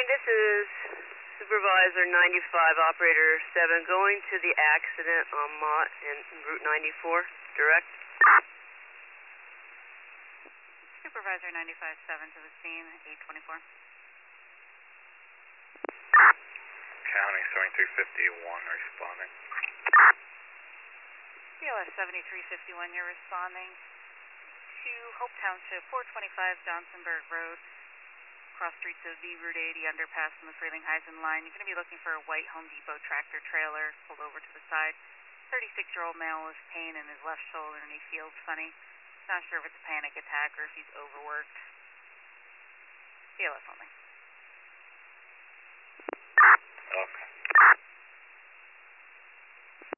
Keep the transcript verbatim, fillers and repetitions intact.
this is Supervisor ninety-five, Operator seven, going to the accident on Mott and Route ninety-four, direct. Supervisor ninety-five seven to the scene, eight twenty-four. County seventy-three fifty-one responding. C L S seventy-three fifty-one, you're responding to Hope Township, four twenty-five Johnsonburg Road, cross streets of V Route eighty, underpass from the Frelinghuysen line. You're going to be looking for a white Home Depot tractor trailer pulled over to the side. thirty-six-year-old male with pain in his left shoulder and he feels funny. Not sure if it's a panic attack or if he's overworked. C L S only.